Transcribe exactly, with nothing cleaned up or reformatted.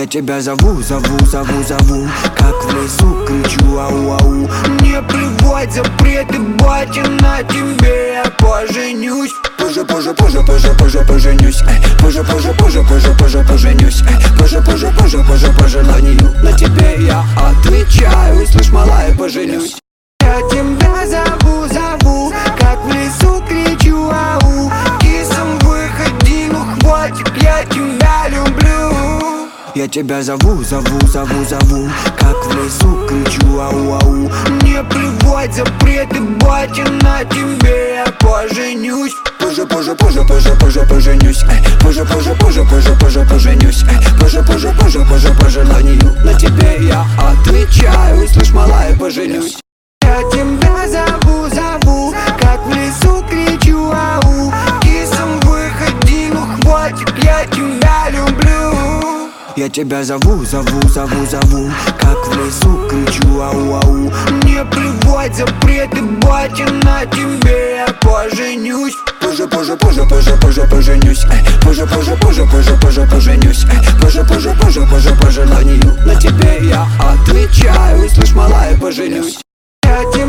тебя зову, зову, зову, зову, как в лесу кричу, ау-ау. Не плевать запреты, батя, на тебе я поженюсь. Позже, позже, позже, позже, позже поженюсь. Позже, позже, позже, позже, позже поженюсь. Позже, позже, позже, позже по желанию. На тебе я отвечаю, слышь, малая, поженюсь. Я тебя зову, зову, как в лесу кричу, ау. Кисом выходи, ну хватит, я тебя люблю. Я тебя зову, зову, зову, зову, как в лесу кричу, ау-ау. Не плевать запреты, батя, на тебе я поженюсь. Позже, позже, позже, позже, позже поженюсь. Позже, позже, позже, позже, позже поженюсь. Позже, позже, позже, позже по желанию. На тебе я отвечаю, слышь, малая, поженюсь. Я тебя зову, зову, как в лесу кричу, ау. Кисом выходи, ну хватит, я тебя люблю. Я тебя зову, зову, зову, зову, как в лесу кричу, ау-ау. Не плевать запреты, батя, на тебе я поженюсь. Позже, позже, позже, позже, позже поженюсь. Позже, позже, позже, позже, позже поженюсь. Позже, позже, позже, позже по желанию. На тебе я отвечаю, слышь, малая, поженюсь.